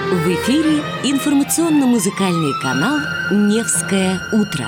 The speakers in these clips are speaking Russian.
В эфире информационно-музыкальный канал «Невское утро».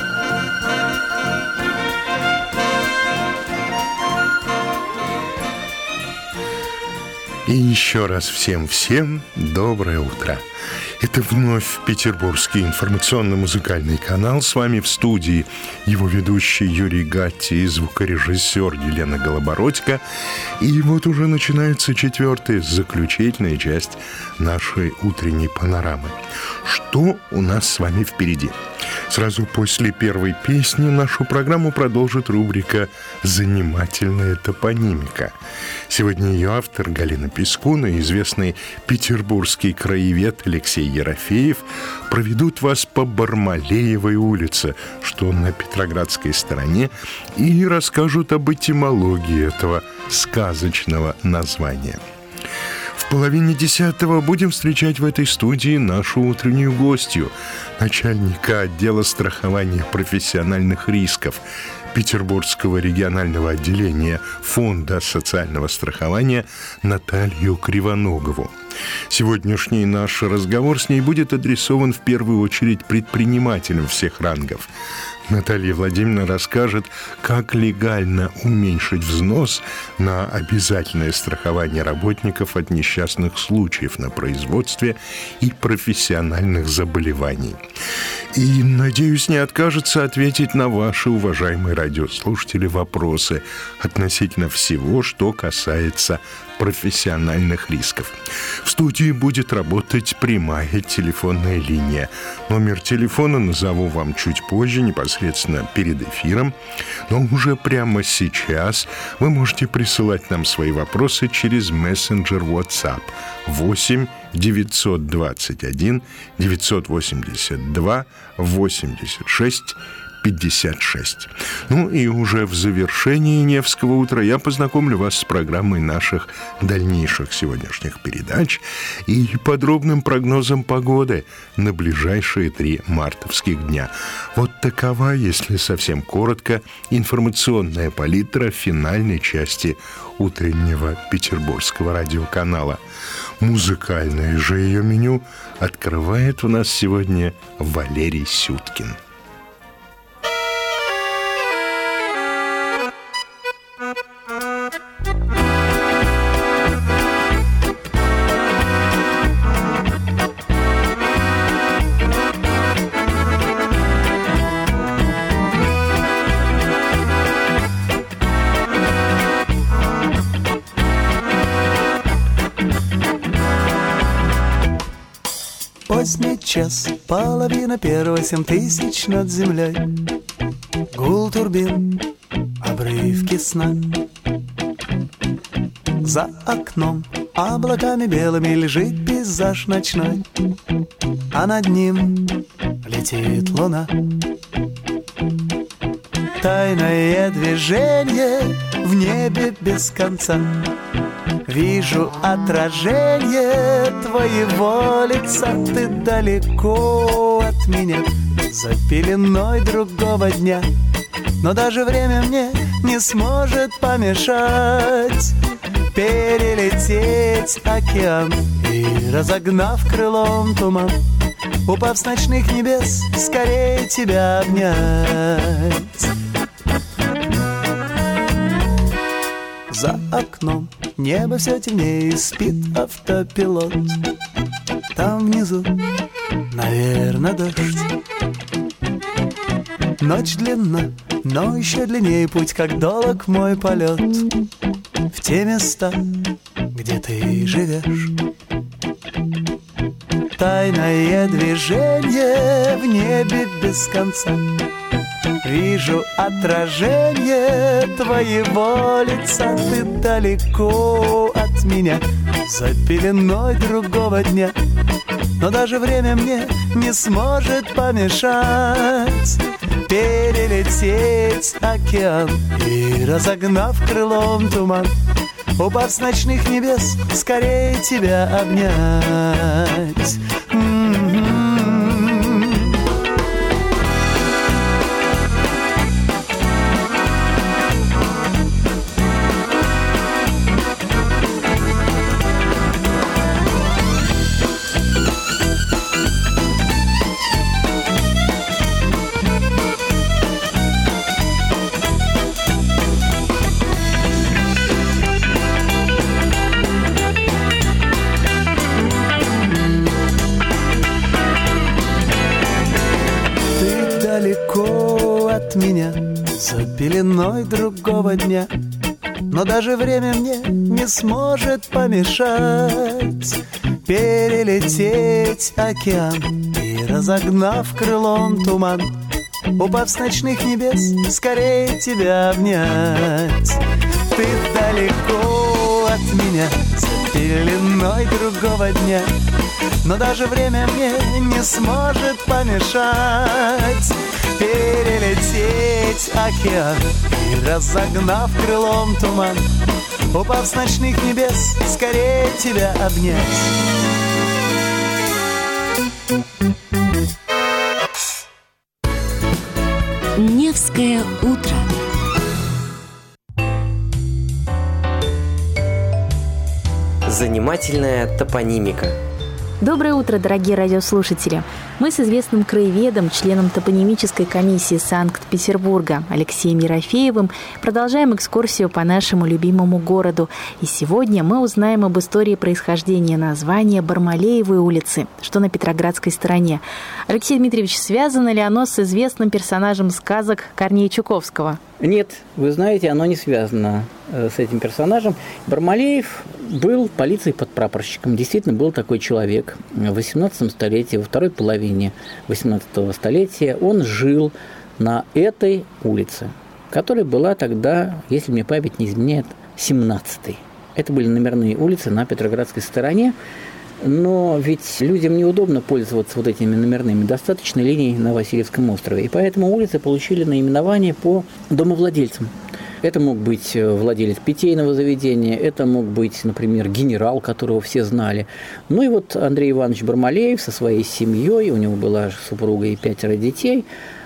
И еще раз всем доброе утро. Это вновь Петербургский информационно-музыкальный канал. С вами в студии его ведущий Юрий Гатти и звукорежиссер Елена Голобородько. И вот уже начинается четвертая, заключительная часть нашей утренней панорамы. Что у нас с вами впереди? Сразу после первой песни нашу программу продолжит рубрика «Занимательная топонимика». Сегодня ее автор Галина Пискуна и известный петербургский краевед Алексей Ерофеев проведут вас по Бармалеевой улице, что на Петроградской стороне, и расскажут об этимологии этого сказочного названия. В половине 10-го будем встречать в этой студии нашу утреннюю гостью, начальника отдела страхования профессиональных рисков Петербургского регионального отделения Фонда социального страхования Наталью Кривоногову. Сегодняшний наш разговор с ней будет адресован в первую очередь предпринимателям всех рангов. Наталья Владимировна расскажет, как легально уменьшить взнос на обязательное страхование работников от несчастных случаев на производстве и профессиональных заболеваний. И, надеюсь, не откажется ответить на ваши, уважаемые радиослушатели, вопросы относительно всего, что касается профессиональных рисков. В студии будет работать прямая телефонная линия. Номер телефона назову вам чуть позже, непосредственно перед эфиром. Но уже прямо сейчас вы можете присылать нам свои вопросы через мессенджер WhatsApp 8 921 982 86 56. Ну и уже в завершении Невского утра я познакомлю вас с программой наших дальнейших сегодняшних передач и подробным прогнозом погоды на ближайшие 3 мартовских дня. Вот такова, если совсем коротко, информационная палитра финальной части утреннего петербургского радиоканала. Музыкальное же ее меню открывает у нас сегодня Валерий Сюткин. Поздний час, половина первого, 7000 над землей. Гул турбин, обрывки сна. За окном облаками белыми лежит пейзаж ночной, а над ним летит луна. Тайное движение в небе без конца. Вижу отражение твоего лица. Ты далеко от меня, за пеленой другого дня. Но даже время мне не сможет помешать перелететь океан и, разогнав крылом туман, упав с ночных небес, скорее тебя обнять. За окном небо все темнее, спит автопилот. Там внизу, наверное, дождь. Ночь длинна, но еще длиннее путь, как долг мой полет в те места, где ты живешь. Тайное движение в небе без конца. Вижу отражение твоего лица. Ты далеко от меня, за пеленой другого дня. Но даже время мне не сможет помешать перелететь океан и, разогнав крылом туман, упав с ночных небес, скорее тебя обнять. меня за пеленой другого дня. Но даже время мне не сможет помешать перелететь океан и, разогнав крылом туман, упав с ночных небес, скорее тебя обнять. Ты далеко от меня за пеленой другого дня, но даже время мне не сможет помешать перелететь океан и, разогнав крылом туман, упав с ночных небес, скорее тебя обнять. Невское утро. Занимательная топонимика. Доброе утро, дорогие радиослушатели! Мы с известным краеведом, членом топонимической комиссии Санкт-Петербурга Алексеем Ерофеевым продолжаем экскурсию по нашему любимому городу. И сегодня мы узнаем об истории происхождения названия Бармалеевой улицы, что на Петроградской стороне. Алексей Дмитриевич, связано ли оно с известным персонажем сказок Корнея Чуковского? Нет, вы знаете, оно не связано с этим персонажем. Бармалеев был полицией-подпрапорщиком. Действительно, был такой человек. В 18 столетии, во второй половине 18 столетия он жил на этой улице, которая была тогда, если мне память не изменяет, 17-й. Это были номерные улицы на Петроградской стороне. Но ведь людям неудобно пользоваться вот этими номерными. Достаточно линий на Васильевском острове. И поэтому улицы получили наименование по домовладельцам. Это мог быть владелец питейного заведения, это мог быть, например, генерал, которого все знали. Ну и вот Андрей Иванович Бармалеев со своей семьей, у него была супруга и 5 детей,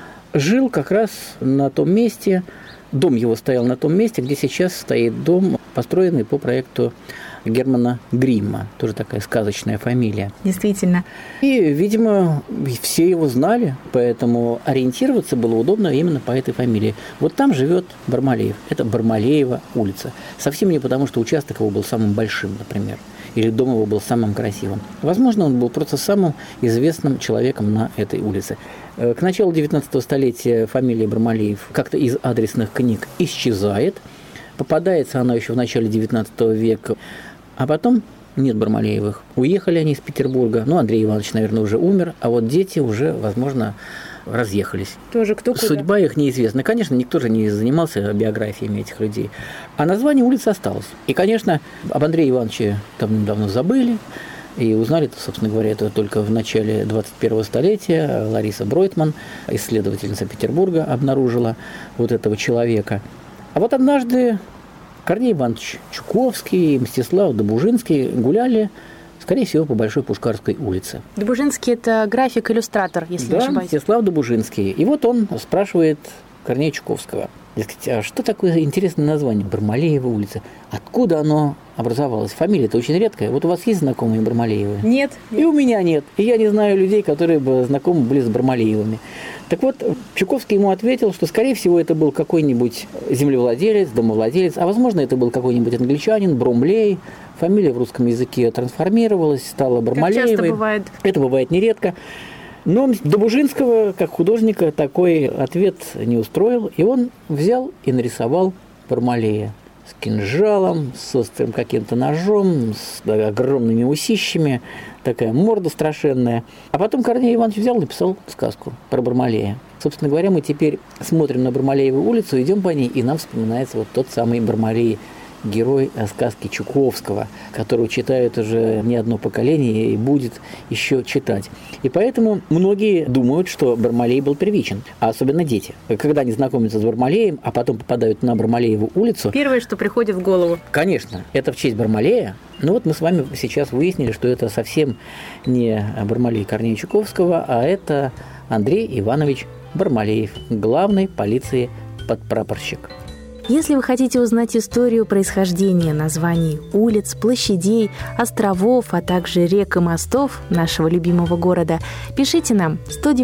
жил как раз на том месте, дом его стоял на том месте, где сейчас стоит дом, построенный по проекту Германа Гримма, тоже такая сказочная фамилия. Действительно. И, видимо, все его знали, поэтому ориентироваться было удобно именно по этой фамилии. Вот там живет Бармалеев. Это Бармалеева улица. Совсем не потому, что участок его был самым большим, например, или дом его был самым красивым. Возможно, он был просто самым известным человеком на этой улице. К началу 19 столетия фамилия Бармалеев как-то из адресных книг исчезает. Попадается она еще в начале 19 века. А потом нет Бармалеевых. Уехали они из Петербурга. Ну, Андрей Иванович, наверное, уже умер, а вот дети уже, возможно, разъехались. Тоже кто куда? Судьба их неизвестна. Конечно, никто же не занимался биографиями этих людей. А название улицы осталось. И, конечно, об Андрее Ивановиче давно забыли. И узнали, собственно говоря, это только в начале 21 столетия. Лариса Бройтман, исследовательница Петербурга, обнаружила вот этого человека. А вот однажды Корней Иванович Чуковский и Мстислав Добужинский гуляли, скорее всего, по Большой Пушкарской улице. Добужинский – это график-иллюстратор, если не ошибаюсь. Да, Мстислав Добужинский. И вот он спрашивает Корнея Чуковского, дескать, а что такое интересное название Бармалеева улица? Откуда оно образовалось? Фамилия-то очень редкая. Вот у вас есть знакомые Бармалеевы? Нет. И у меня нет. И я не знаю людей, которые бы знакомы были с Бармалеевыми. Так вот, Чуковский ему ответил, что, скорее всего, это был какой-нибудь землевладелец, домовладелец, а, возможно, это был какой-нибудь англичанин, Бромлей. Фамилия в русском языке трансформировалась, стала Бармалеевой. Как часто бывает. Это бывает нередко. Но Добужинского, как художника, такой ответ не устроил, и он взял и нарисовал Бармалея с кинжалом, с острым каким-то ножом, с огромными усищами, такая морда страшенная. А потом Корней Иванович взял и написал сказку про Бармалея. Собственно говоря, мы теперь смотрим на Бармалееву улицу, идем по ней, и нам вспоминается вот тот самый Бармалей, герой сказки Чуковского, которого читают уже не одно поколение и будет еще читать. И поэтому многие думают, что Бармалей был первичен, а особенно дети. Когда они знакомятся с Бармалеем, а потом попадают на Бармалееву улицу... Первое, что приходит в голову. Конечно, это в честь Бармалея. Но вот мы с вами сейчас выяснили, что это совсем не Бармалей Корнея Чуковского, а это Андрей Иванович Бармалеев, главный полиции подпрапорщик. Если вы хотите узнать историю происхождения названий улиц, площадей, островов, а также рек и мостов нашего любимого города, пишите нам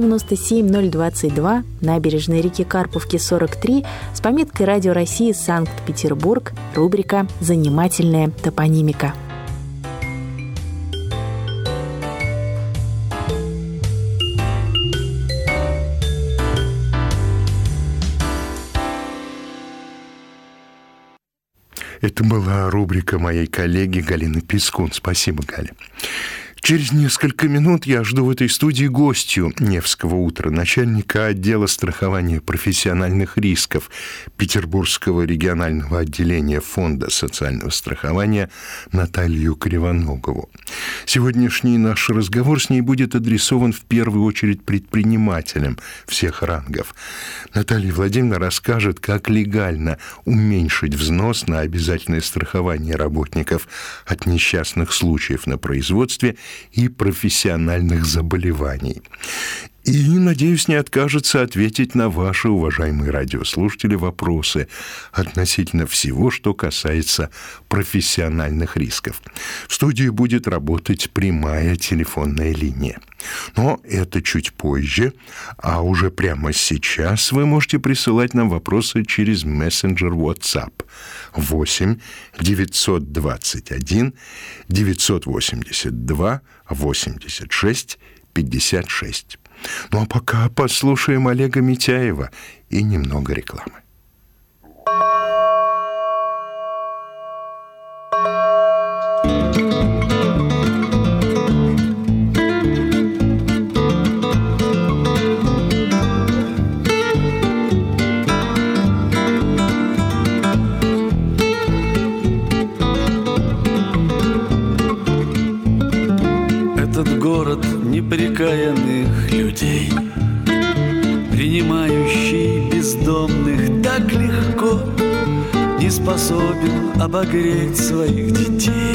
197-022, набережной реки Карповки, 43, с пометкой «Радио России, Санкт-Петербург», рубрика «Занимательная топонимика». Это была рубрика моей коллеги Галины Пискун. Спасибо, Галя. Через несколько минут я жду в этой студии гостью «Невского утра», начальника отдела страхования профессиональных рисков Петербургского регионального отделения Фонда социального страхования Наталью Кривоногову. Сегодняшний наш разговор с ней будет адресован в первую очередь предпринимателям всех рангов. Наталья Владимировна расскажет, как легально уменьшить взнос на обязательное страхование работников от несчастных случаев на производстве и профессиональных заболеваний. И, надеюсь, не откажется ответить на ваши, уважаемые радиослушатели, вопросы относительно всего, что касается профессиональных рисков. В студии будет работать прямая телефонная линия. Но это чуть позже, а уже прямо сейчас вы можете присылать нам вопросы через мессенджер WhatsApp 8 921 982 86 56. Ну а пока послушаем Олега Митяева и немного рекламы. Этот город непрекаянных людей, принимающий бездомных так легко, не способен обогреть своих детей,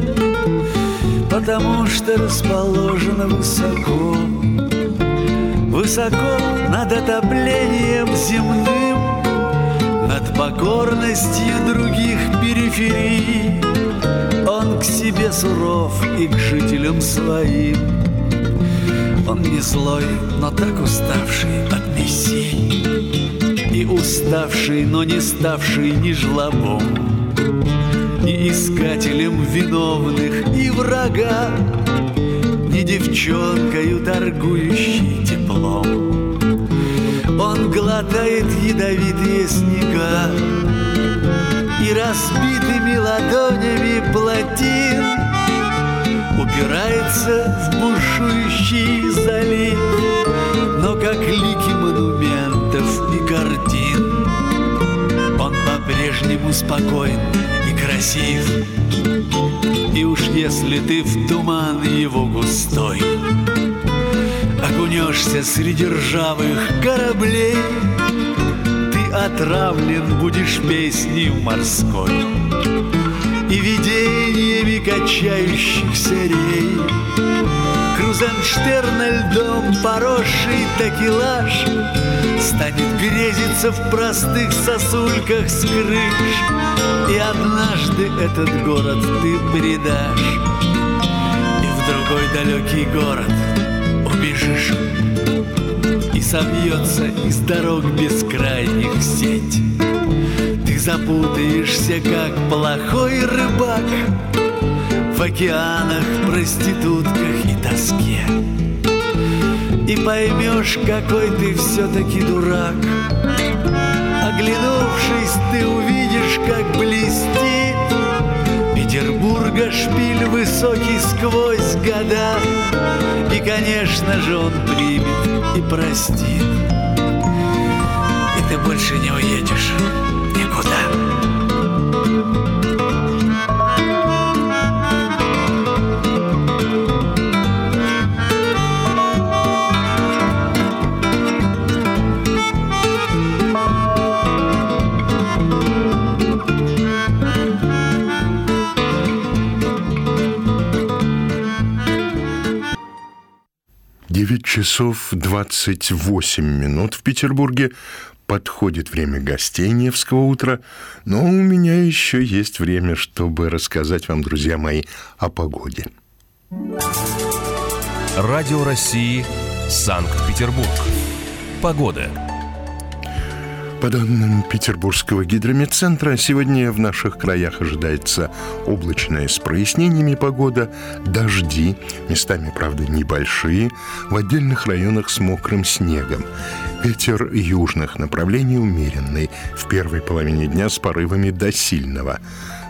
потому что расположен высоко, высоко над отоплением земным, над покорностью других периферий. Он к себе суров и к жителям своим. Он не злой, но так уставший от миссий, и уставший, но не ставший ни жлобом, ни искателем виновных и врага, ни девчонкою, торгующей теплом. Он глотает ядовитые снега и разбитыми ладонями плотин упирается в бушующий залив, но как лики монументов и картин он по-прежнему спокоен и красив. И уж если ты в туман его густой окунешься среди ржавых кораблей, отравлен будешь песней морской и видениями качающихся рей. Крузенштерна льдом поросший такелаж станет грезиться в простых сосульках с крыш, и однажды этот город ты предашь, и в другой далекий город убежишь. И собьется из дорог бескрайних сеть. Ты запутаешься, как плохой рыбак, в океанах, проститутках и тоске, и поймешь, какой ты все-таки дурак. Оглянувшись, ты увидишь, как блестит Петербурга шпиль высокий сквозь года. И, конечно же, он примет и простит, и ты больше не уедешь никуда. Часов 28 минут в Петербурге. Подходит время гостей Невского утра, но у меня еще есть время, чтобы рассказать вам, друзья мои, о погоде. Радио России, Санкт-Петербург. Погода. По данным Петербургского гидрометцентра, сегодня в наших краях ожидается облачная с прояснениями погода, дожди, местами, правда, небольшие, в отдельных районах с мокрым снегом. Ветер южных направлений умеренный, в первой половине дня с порывами до сильного.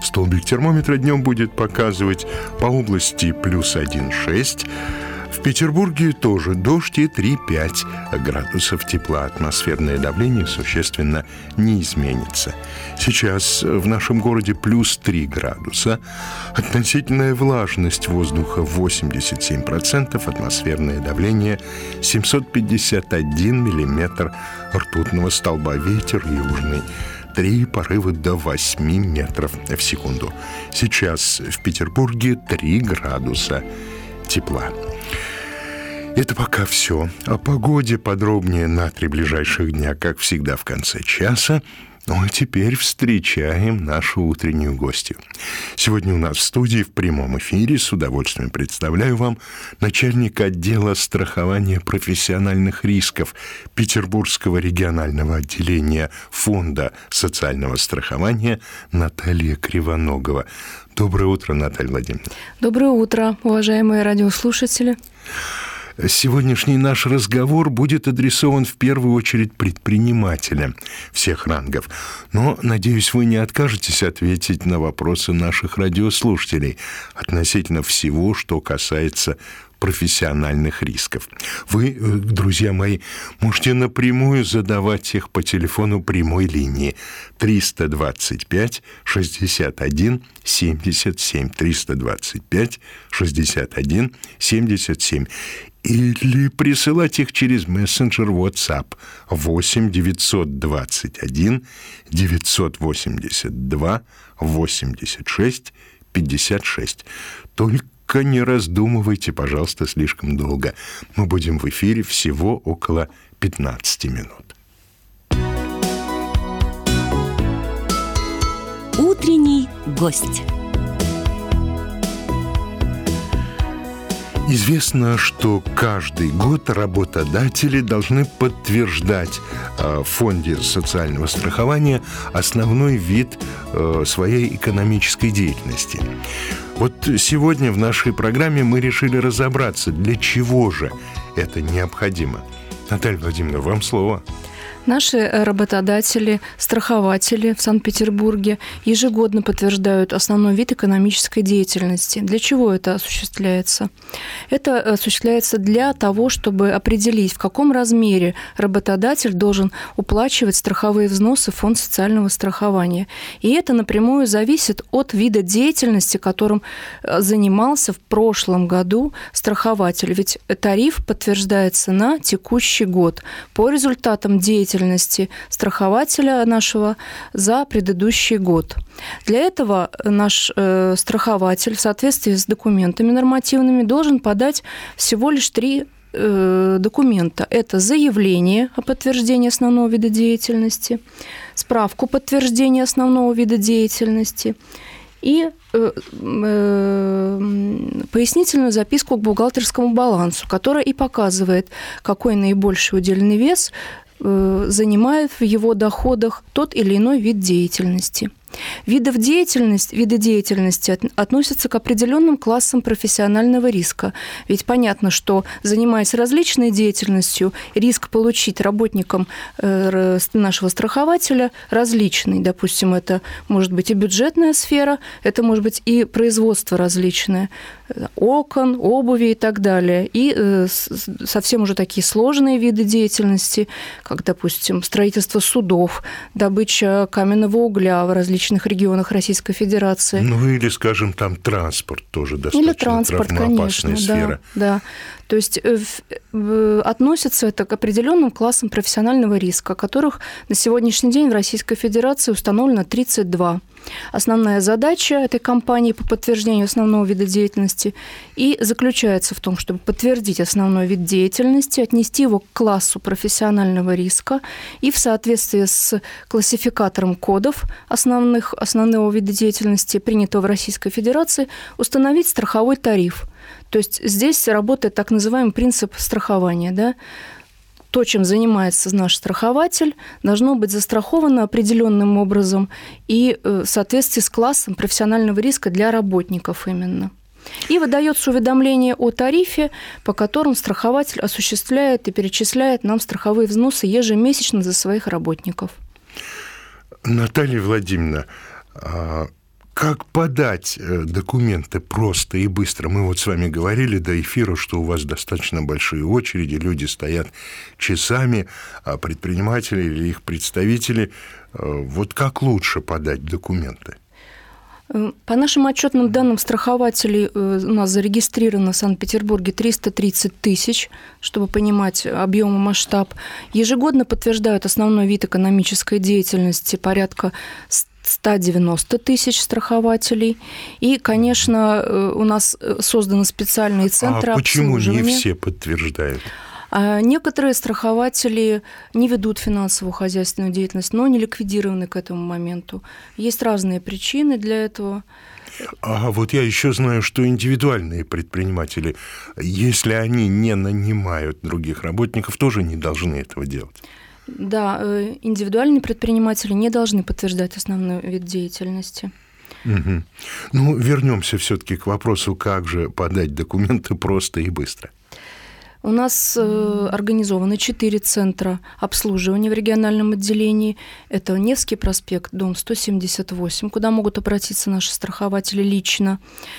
Столбик термометра днем будет показывать по области плюс 1,6. В Петербурге тоже дождь и 3-5 градусов тепла. Атмосферное давление существенно не изменится. Сейчас в нашем городе плюс 3 градуса. Относительная влажность воздуха 87%. Атмосферное давление 751 миллиметр ртутного столба. Ветер южный. 3 порыва до 8 метров в секунду. Сейчас в Петербурге 3 градуса тепла. Это пока все. О погоде подробнее на 3 ближайших дня, как всегда, в конце часа. Ну а теперь встречаем нашу утреннюю гостью. Сегодня у нас в студии в прямом эфире с удовольствием представляю вам начальника отдела страхования профессиональных рисков Петербургского регионального отделения Фонда социального страхования Наталья Кривоногова. Доброе утро, Наталья Владимировна. Доброе утро, уважаемые радиослушатели. Сегодняшний наш разговор будет адресован в первую очередь предпринимателям всех рангов. Но, надеюсь, вы не откажетесь ответить на вопросы наших радиослушателей относительно всего, что касается профессиональных рисков. Вы, друзья мои, можете напрямую задавать их по телефону прямой линии 325 61 77 325 61 77 или присылать их через мессенджер WhatsApp 8 921 982 86 56. Только не раздумывайте, пожалуйста, слишком долго. Мы будем в эфире всего около 15 минут. Утренний гость. Известно, что каждый год работодатели должны подтверждать в Фонде социального страхования основной вид своей экономической деятельности. Вот сегодня в нашей программе мы решили разобраться, для чего же это необходимо. Наталья Владимировна, вам слово. Наши работодатели, страхователи в Санкт-Петербурге ежегодно подтверждают основной вид экономической деятельности. Для чего это осуществляется? Это осуществляется для того, чтобы определить, в каком размере работодатель должен уплачивать страховые взносы в Фонд социального страхования. И это напрямую зависит от вида деятельности, которым занимался в прошлом году страхователь. Ведь тариф подтверждается на текущий год по результатам деятельности страхователя нашего за предыдущий год. Для этого наш страхователь в соответствии с документами нормативными должен подать всего лишь 3 документа. Это заявление о подтверждении основного вида деятельности, справку подтверждения основного вида деятельности и пояснительную записку к бухгалтерскому балансу, которая и показывает, какой наибольший удельный вес занимает в его доходах тот или иной вид деятельности. Виды деятельности относятся к определенным классам профессионального риска. Ведь понятно, что, занимаясь различной деятельностью, риск получить работникам нашего страхователя различный. Допустим, это может быть и бюджетная сфера, это может быть и производство различное, окон, обуви и так далее. И совсем уже такие сложные виды деятельности, как, допустим, строительство судов, добыча каменного угля в различных регионах Российской Федерации. Ну, или, скажем, там транспорт тоже достаточно травмоопасная сфера. Да. То есть относится это к определенным классам профессионального риска, которых на сегодняшний день в Российской Федерации установлено 32. Основная задача этой кампании по подтверждению основного вида деятельности и заключается в том, чтобы подтвердить основной вид деятельности, отнести его к классу профессионального риска и в соответствии с классификатором кодов основного вида деятельности, принятого в Российской Федерации, установить страховой тариф. То есть здесь работает так называемый принцип страхования, да? То, чем занимается наш страхователь, должно быть застраховано определенным образом и в соответствии с классом профессионального риска для работников именно. И выдается уведомление о тарифе, по которому страхователь осуществляет и перечисляет нам страховые взносы ежемесячно за своих работников. Наталья Владимировна, Как подать документы просто и быстро? Мы вот с вами говорили до эфира, что у вас достаточно большие очереди, люди стоят часами, а предприниматели или их представители, вот как лучше подать документы? По нашим отчетным данным, страхователей у нас зарегистрировано в Санкт-Петербурге 330 тысяч, чтобы понимать объем и масштаб. Ежегодно подтверждают основной вид экономической деятельности порядка 190 тысяч страхователей. И, конечно, у нас созданы специальные центры обслуживания. А почему не все подтверждают? Некоторые страхователи не ведут финансовую хозяйственную деятельность, но не ликвидированы к этому моменту. Есть разные причины для этого. А вот я еще знаю, что индивидуальные предприниматели, если они не нанимают других работников, тоже не должны этого делать. Да, индивидуальные предприниматели не должны подтверждать основной вид деятельности. Угу. Ну, вернемся все-таки к вопросу, как же подать документы просто и быстро. У нас организованы 4 центра обслуживания в региональном отделении. Это Невский проспект, дом 178, куда могут обратиться наши страхователи лично.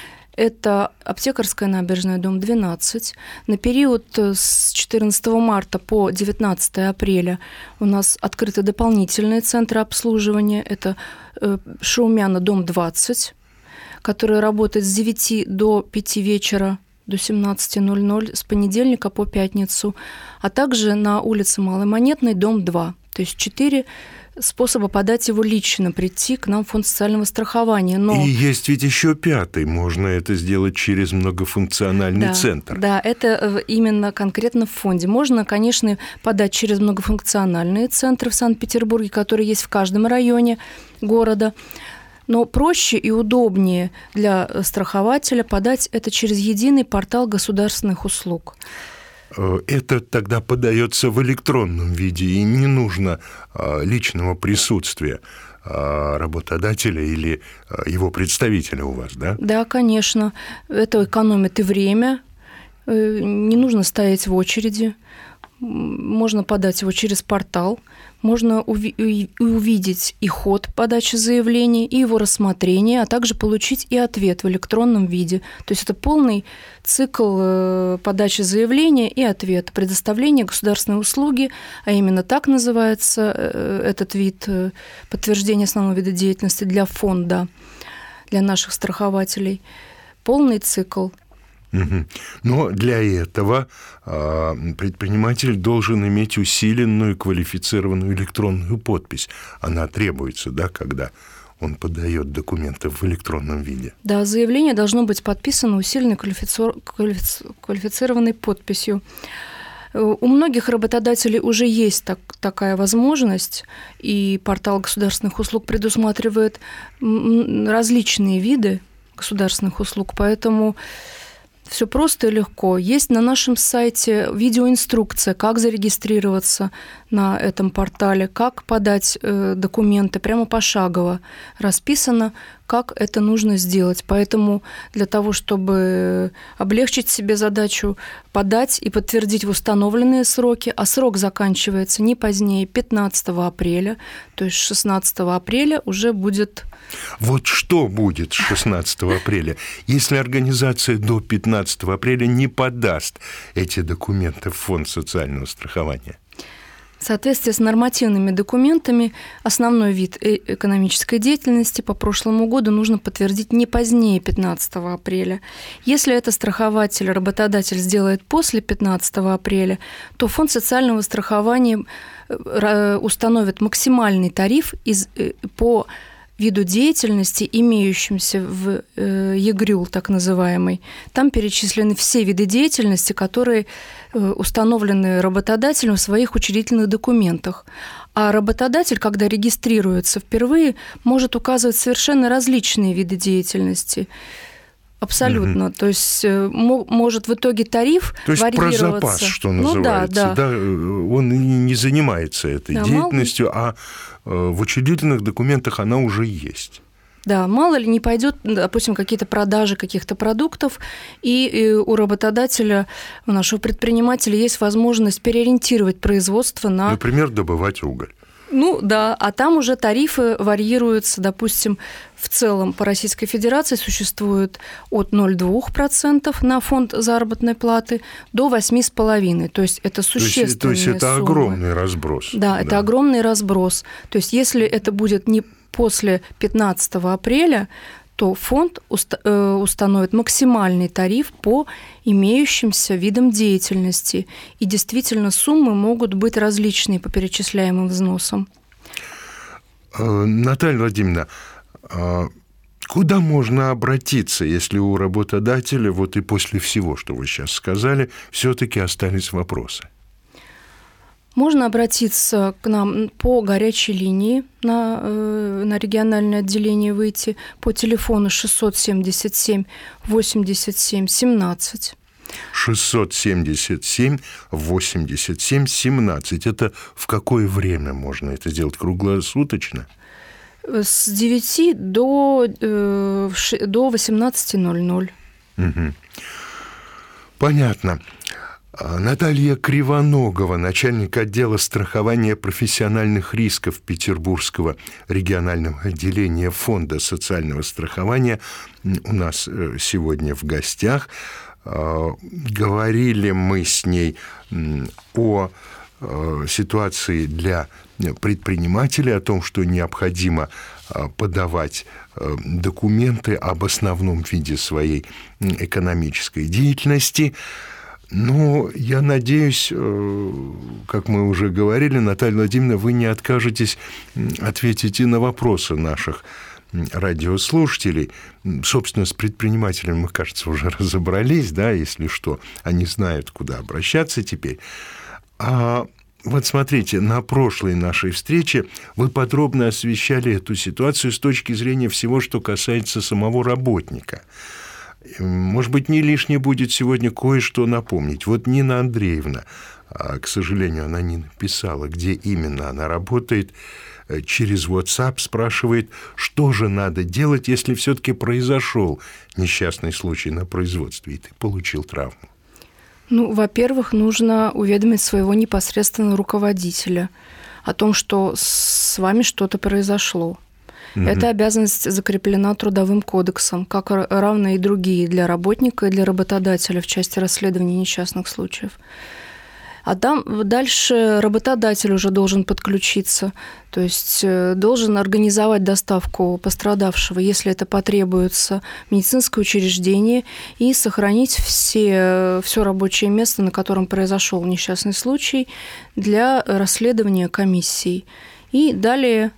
Это Аптекарская набережная, дом 12. На период с 14 марта по 19 апреля у нас открыты дополнительные центры обслуживания. Это Шаумяна, дом 20, который работает с 9 до 5 вечера, до 17:00 с понедельника по пятницу, а также на улице Малой Монетной, дом 2. То есть 4 способа подать его лично, прийти к нам в фонд социального страхования. Но... И есть ведь еще 5-й, можно это сделать через многофункциональный центр. Да, это именно конкретно в фонде. Можно, конечно, подать через многофункциональные центры в Санкт-Петербурге, которые есть в каждом районе города. Но проще и удобнее для страхователя подать это через единый портал государственных услуг. Это тогда подается в электронном виде, и не нужно личного присутствия работодателя или его представителя у вас, да? Да, конечно. Это экономит и время. Не нужно стоять в очереди. Можно подать его через портал. Можно увидеть и ход подачи заявления, и его рассмотрение, а также получить и ответ в электронном виде. То есть это полный цикл подачи заявления и ответа, предоставления государственной услуги, а именно так называется этот вид подтверждения основного вида деятельности для фонда, для наших страхователей. Полный цикл. Но для этого предприниматель должен иметь усиленную квалифицированную электронную подпись. Она требуется, да, когда он подает документы в электронном виде. Да, заявление должно быть подписано усиленной квалифицированной подписью. У многих работодателей уже есть такая возможность, и портал государственных услуг предусматривает различные виды государственных услуг, поэтому все просто и легко. Есть на нашем сайте видеоинструкция, как зарегистрироваться на этом портале, как подать документы, прямо пошагово расписано, как это нужно сделать. Поэтому для того, чтобы облегчить себе задачу, подать и подтвердить в установленные сроки, а срок заканчивается не позднее 15 апреля, то есть 16 апреля уже будет... Вот что будет 16 апреля, если организация до 15 апреля не подаст эти документы в фонд социального страхования? В соответствии с нормативными документами основной вид экономической деятельности по прошлому году нужно подтвердить не позднее 15 апреля. Если это страхователь, работодатель сделает после 15 апреля, то фонд социального страхования установит максимальный тариф по виду деятельности, имеющимся в ЕГРЮЛ, так называемый. Там перечислены все виды деятельности, которые установлены работодателем в своих учредительных документах. А работодатель, когда регистрируется впервые, может указывать совершенно различные виды деятельности. Абсолютно. То есть может в итоге тариф варьироваться. То есть про запас, что называется. Да, он не занимается этой деятельностью, а в учредительных документах она уже есть. Да, мало ли не пойдет, допустим, какие-то продажи каких-то продуктов, и у работодателя, у нашего предпринимателя есть возможность переориентировать производство на... Например, добывать уголь. Ну да, а там уже тарифы варьируются, допустим, в целом по Российской Федерации существует от 0,2% на фонд заработной платы до 8,5%. То есть это существенные суммы. То есть это огромный разброс. Да, это огромный разброс. То есть если это будет не после 15 апреля, то фонд установит максимальный тариф по имеющимся видам деятельности. И действительно суммы могут быть различные по перечисляемым взносам. Наталья Владимировна, куда можно обратиться, если у работодателя, вот и после всего, что вы сейчас сказали, все-таки остались вопросы? Можно обратиться к нам по горячей линии на региональное отделение выйти по телефону 677 87 17. 677 87 17. Это в какое время можно это сделать? Круглосуточно? С 9 до 18:00. Угу. Понятно. Наталья Кривоногова, начальник отдела страхования профессиональных рисков Петербургского регионального отделения Фонда социального страхования, у нас сегодня в гостях. Говорили мы с ней о ситуации для предпринимателей, о том, что необходимо подавать документы об основном виде своей экономической деятельности. Но я надеюсь, как мы уже говорили, Наталья Владимировна, вы не откажетесь ответить и на вопросы наших радиослушателей. Собственно, с предпринимателями мы, кажется, уже разобрались, да, если что, они знают, куда обращаться теперь. А вот смотрите, на прошлой нашей встрече вы подробно освещали эту ситуацию с точки зрения всего, что касается самого работника. Может быть, не лишнее будет сегодня кое-что напомнить. Вот Нина Андреевна, к сожалению, она не написала, где именно она работает, через WhatsApp спрашивает, что же надо делать, если все-таки произошел несчастный случай на производстве, и ты получил травму. Ну, во-первых, нужно уведомить своего непосредственного руководителя о том, что с вами что-то произошло. Эта обязанность закреплена Трудовым кодексом, как равно и другие для работника и для работодателя в части расследования несчастных случаев. А там дальше работодатель уже должен подключиться, то есть должен организовать доставку пострадавшего, если это потребуется, в медицинское учреждение и сохранить все рабочее место, на котором произошел несчастный случай, для расследования комиссией. И далее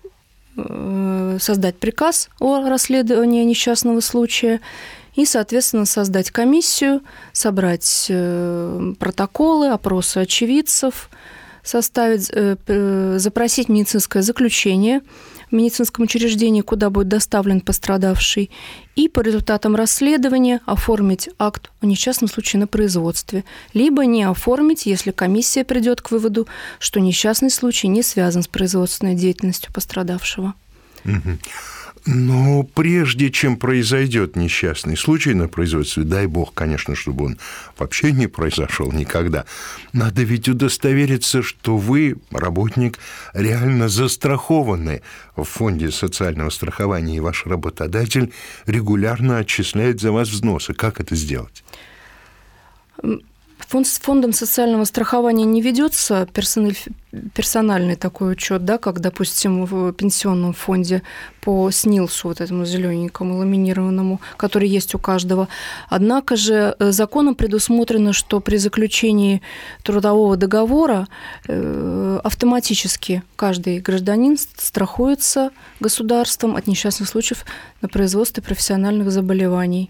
создать приказ о расследовании несчастного случая и, соответственно, создать комиссию, собрать протоколы, опросы очевидцев, составить, запросить медицинское заключение в медицинском учреждении, куда будет доставлен пострадавший, и по результатам расследования оформить акт о несчастном случае на производстве, либо не оформить, если комиссия придет к выводу, что несчастный случай не связан с производственной деятельностью пострадавшего. Но прежде чем произойдет несчастный случай на производстве, дай бог, конечно, чтобы он вообще не произошел никогда, надо ведь удостовериться, что вы, работник, реально застрахованы в Фонде социального страхования, и ваш работодатель регулярно отчисляет за вас взносы. Как это сделать? С Фондом социального страхования не ведется персональный такой учет, да, как, допустим, в пенсионном фонде по СНИЛСу, вот этому зелененькому ламинированному, который есть у каждого. Однако же законом предусмотрено, что при заключении трудового договора автоматически каждый гражданин страхуется государством от несчастных случаев на производстве профессиональных заболеваний.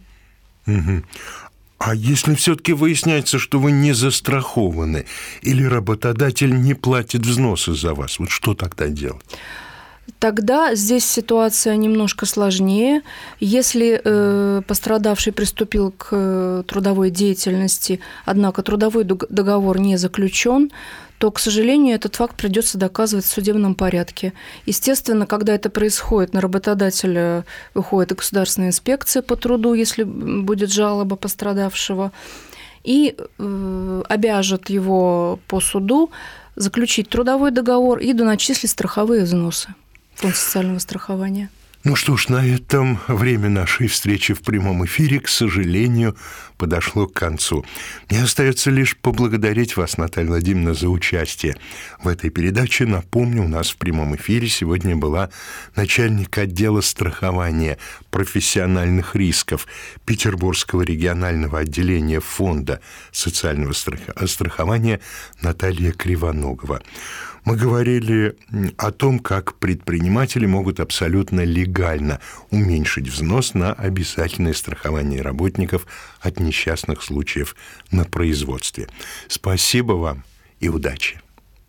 А если все-таки выясняется, что вы не застрахованы, или работодатель не платит взносы за вас, вот что тогда делать? Тогда здесь ситуация немножко сложнее. Если пострадавший приступил к трудовой деятельности, однако трудовой договор не заключен, то, к сожалению, этот факт придется доказывать в судебном порядке. Естественно, когда это происходит, на работодателя выходит и государственная инспекция по труду, если будет жалоба пострадавшего, и обяжет его по суду заключить трудовой договор и доначислить страховые взносы в фонд социального страхования. Ну что ж, на этом время нашей встречи в прямом эфире, к сожалению, подошло к концу. Мне остается лишь поблагодарить вас, Наталья Владимировна, за участие в этой передаче. Напомню, у нас в прямом эфире сегодня была начальник отдела страхования профессиональных рисков Петербургского регионального отделения Фонда социального страхования Наталья Кривоногова. Мы говорили о том, как предприниматели могут абсолютно легально уменьшить взнос на обязательное страхование работников от несчастных случаев на производстве. Спасибо вам и удачи.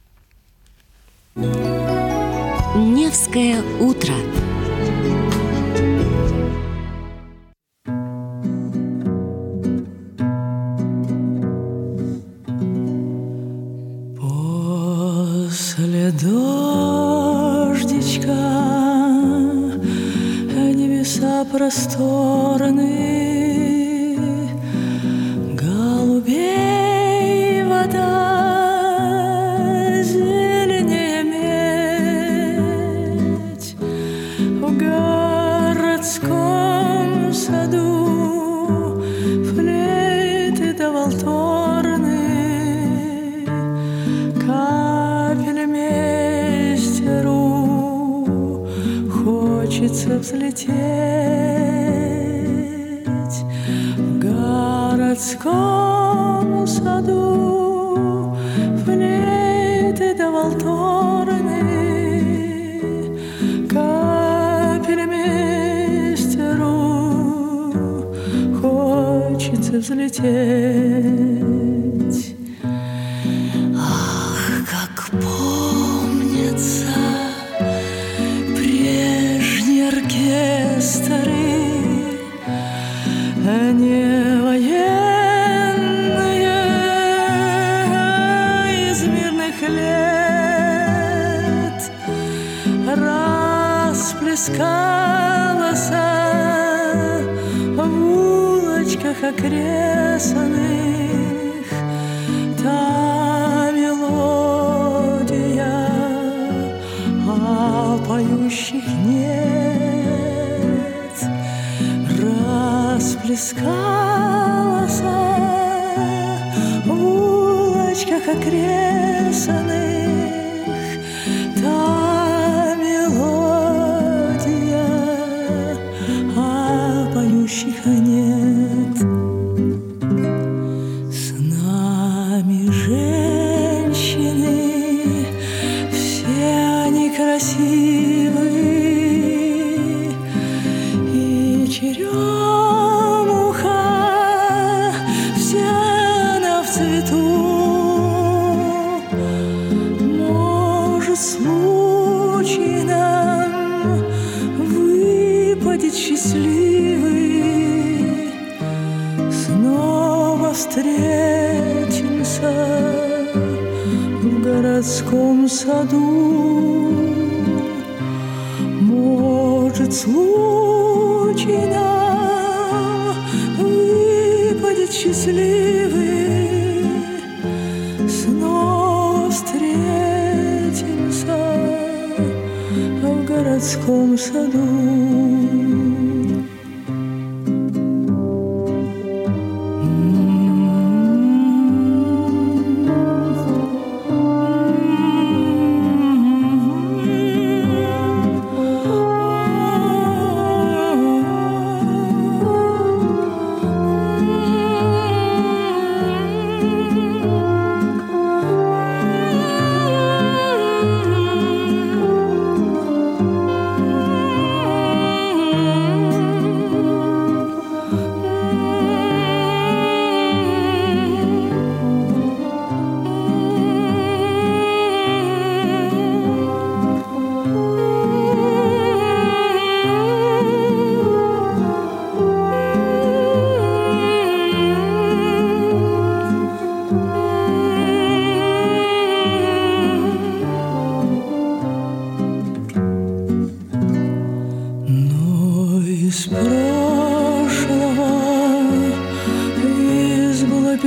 Невское утро. После дождичка небеса просторны, голубей вода, зеленее медь. В городском саду флейты да валторны, хочется взлететь. В городском саду флейты да валторны, капельмейстеру хочется взлететь. Ах, как помнится оркестры, не военные, из мирных лет, расплескалась в улочках окрестных та мелодия, а поющих нет. Расплескалась в улочках окрестных та мелодия, а поющих нет. С нами женщины, все они красивые, черемуха вся она в цвету. Может, случай нам выпадет счастливый, снова встретимся в городском саду. Может, случай нам выпадет счастливый, снова встретимся в городском саду.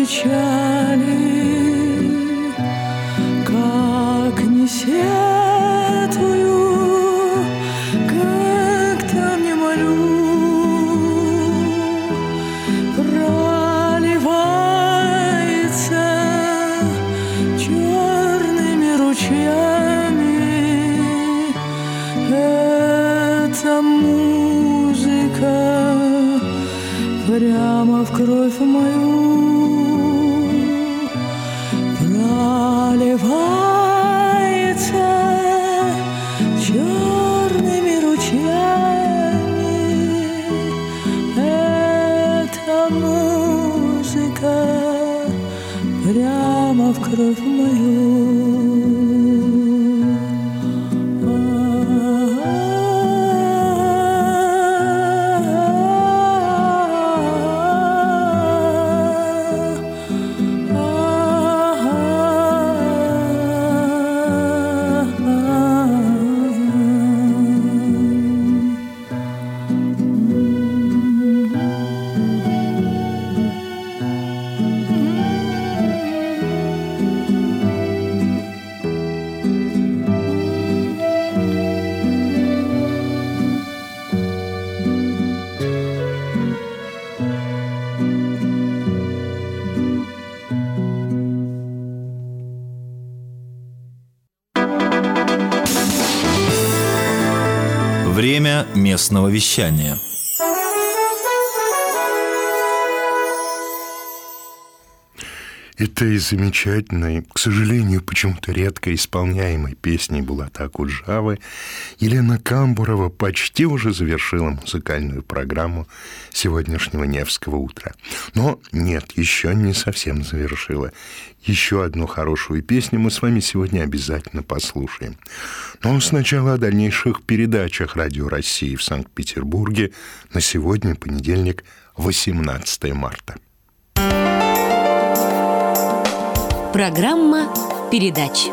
печали, как не сетую, как там не молю, проливается черными ручьями эта музыка прямо в кровь мою. Проливается черными ручьями эта музыка прямо в кровь мою. Время местного вещания. Этой замечательной, к сожалению, почему-то редко исполняемой песней Булата Акуджавы Елена Камбурова почти уже завершила музыкальную программу сегодняшнего Невского утра. Но нет, еще не совсем завершила. Еще одну хорошую песню мы с вами сегодня обязательно послушаем. Но сначала о дальнейших передачах Радио России в Санкт-Петербурге на сегодня, понедельник, 18 марта. Программа передач.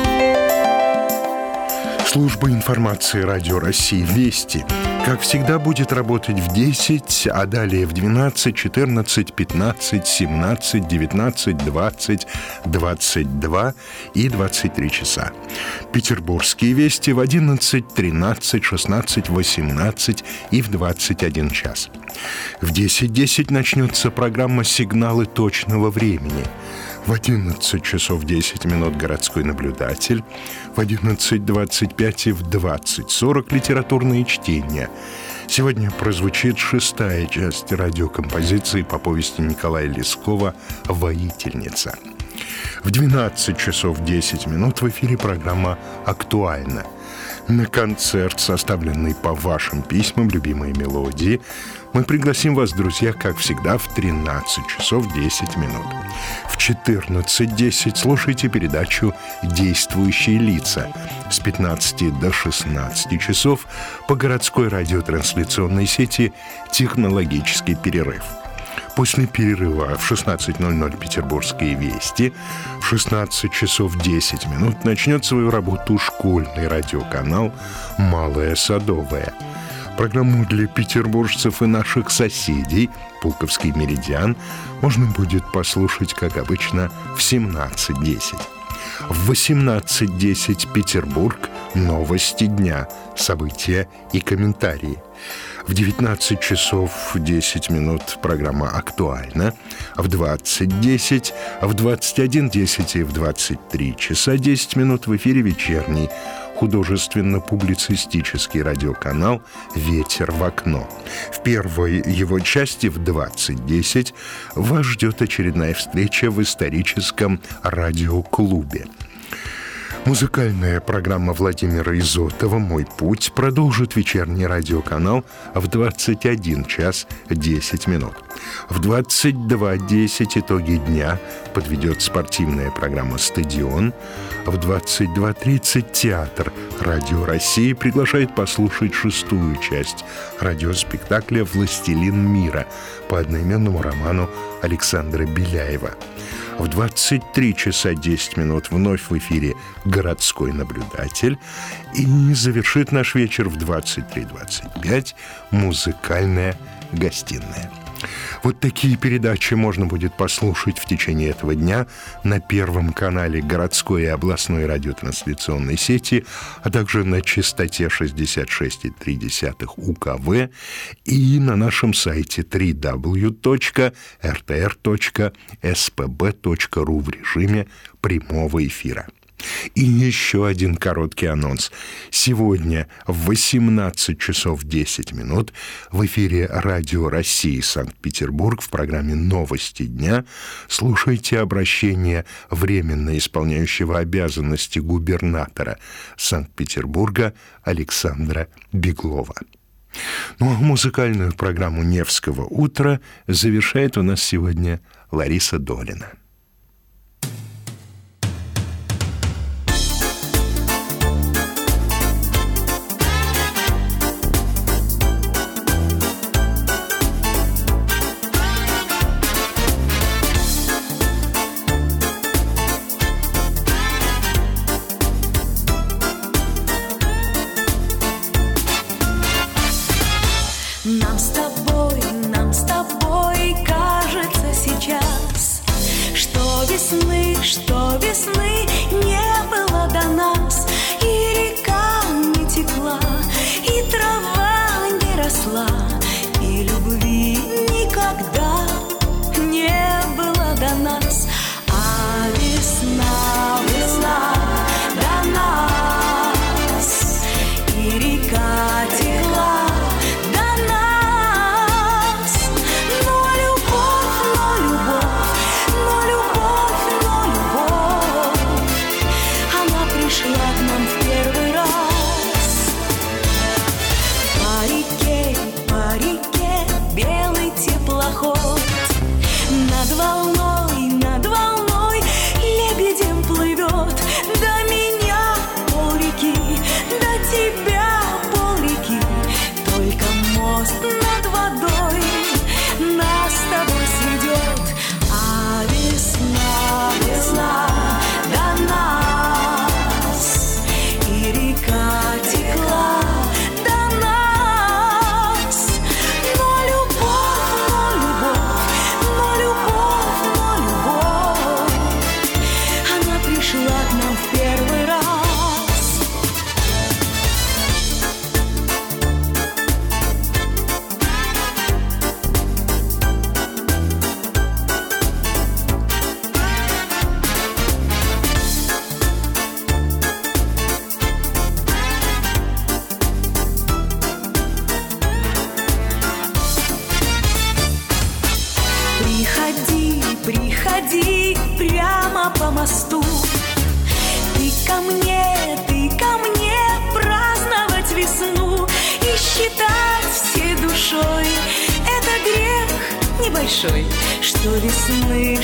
Служба информации Радио России «Вести», как всегда, будет работать в 10, а далее в 12, 14, 15, 17, 19, 20, 22 и 23 часа. Петербургские «Вести» в 11, 13, 16, 18 и в 21 час. В 10:10 начнется программа «Сигналы точного времени». В 11 часов 10 минут городской наблюдатель, в 11:25 и в 20:40 литературные чтения. Сегодня прозвучит 6-я часть радиокомпозиции по повести Николая Лескова «Воительница». В 12 часов 10 минут в эфире программа «Актуально». На концерт, составленный по вашим письмам «Любимые мелодии», мы пригласим вас, друзья, как всегда, в 13 часов 10 минут. В 14:10 слушайте передачу «Действующие лица». С 15 до 16 часов по городской радиотрансляционной сети «Технологический перерыв». После перерыва в 16:00 «Петербургские вести», в 16 часов 10 минут начнет свою работу школьный радиоканал «Малая Садовая». Программу для петербуржцев и наших соседей «Пулковский меридиан» можно будет послушать, как обычно, в 17:10. В 18:10 Петербург. Новости дня, события и комментарии. В 19 часов 10 минут программа «Актуально». В 20:10, в 21:10 и в 23 часа 10 минут в эфире вечерний художественно-публицистический радиоканал «Ветер в окно». В первой его части в 20:10 вас ждет очередная встреча в историческом радиоклубе. Музыкальная программа Владимира Изотова «Мой путь» продолжит вечерний радиоканал в 21 час 10 минут. В 22:10 итоги дня подведет спортивная программа «Стадион». В 22:30 театр Радио России приглашает послушать 6-ю часть радиоспектакля «Властелин мира» по одноименному роману Александра Беляева. В 23 часа 10 минут вновь в эфире «Городской наблюдатель». И завершит наш вечер в 23:25 «Музыкальная гостиная». Вот такие передачи можно будет послушать в течение этого дня на Первом канале городской и областной радиотрансляционной сети, а также на частоте 66,3 УКВ и на нашем сайте www.rtr.spb.ru в режиме прямого эфира. И еще один короткий анонс. Сегодня в 18 часов 10 минут в эфире Радио России Санкт-Петербург в программе «Новости дня» слушайте обращение временно исполняющего обязанности губернатора Санкт-Петербурга Александра Беглова. Ну а музыкальную программу «Невского утра» завершает у нас сегодня Лариса Долина. Нам с тобой кажется сейчас, что весны не было до нас, и река не текла, и трава не росла, и любви никогда не было до нас. А весна до нас, и река текла. Над волной лебедем плывет. До меня полреки, до тебя полреки. Только мост над водой нас с тобой сведет. А весна до нас, и река текла до нас. Но любовь, она пришла к нам в первый раз. Приходи прямо по мосту. Ты ко мне праздновать весну и считать всей душой. Это грех небольшой, что весны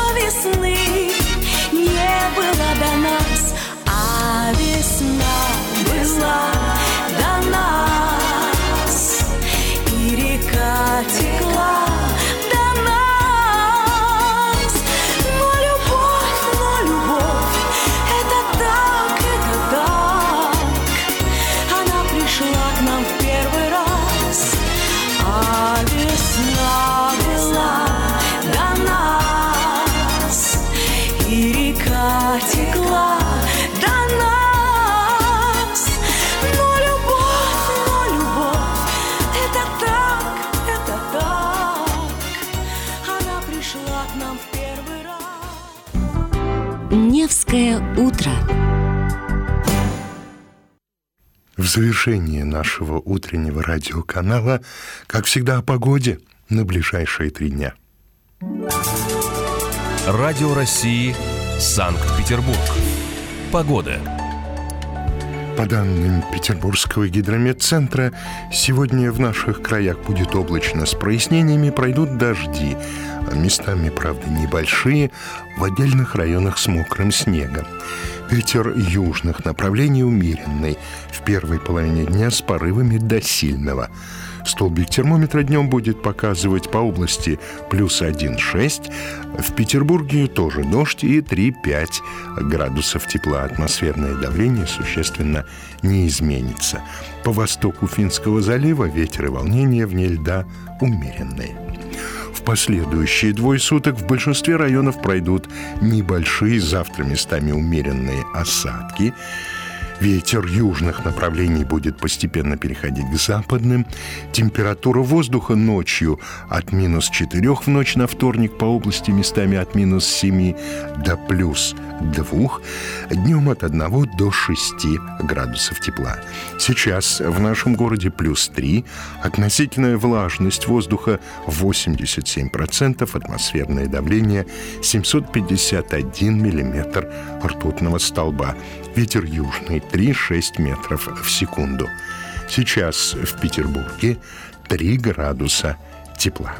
не было до нас. А весна была до нас, и река текла. Текла до нас, но любовь, это так, она пришла к нам в первый раз. Невское утро. В завершении нашего утреннего радиоканала, как всегда, о погоде на ближайшие 3 дня. Радио России Санкт-Петербург. Погода. По данным Петербургского гидрометцентра, сегодня в наших краях будет облачно с прояснениями, пройдут дожди. Местами, правда, небольшие, в отдельных районах с мокрым снегом. Ветер южных направлений умеренный, в первой половине дня с порывами до сильного. Столбик термометра днем будет показывать по области плюс 1,6. В Петербурге тоже дождь и 3-5 градусов тепла. Атмосферное давление существенно не изменится. По востоку Финского залива ветер и волнения вне льда умеренные. В последующие двое суток в большинстве районов пройдут небольшие, завтра местами умеренные осадки. Ветер южных направлений будет постепенно переходить к западным. Температура воздуха ночью от -4 в ночь на вторник по области местами от -7 до +2. Днем от 1 до 6 градусов тепла. Сейчас в нашем городе +3. Относительная влажность воздуха 87%. Атмосферное давление 751 миллиметр ртутного столба. Ветер южный 3-6 метров в секунду. Сейчас в Петербурге 3 градуса тепла.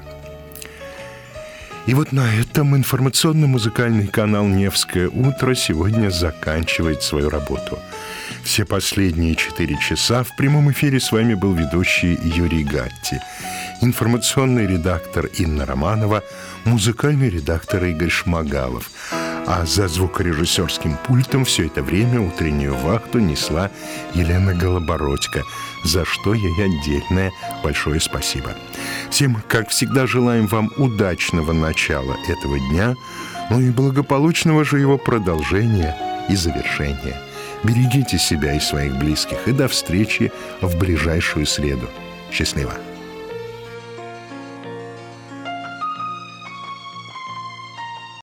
И вот на этом информационно-музыкальный канал «Невское утро» сегодня заканчивает свою работу. Все последние 4 часа в прямом эфире с вами был ведущий Юрий Гатти, информационный редактор Инна Романова, музыкальный редактор Игорь Шмагалов. А за звукорежиссерским пультом все это время утреннюю вахту несла Елена Голобородько, за что ей отдельное большое спасибо. Всем, как всегда, желаем вам удачного начала этого дня, ну и благополучного же его продолжения и завершения. Берегите себя и своих близких, и до встречи в ближайшую среду. Счастливо!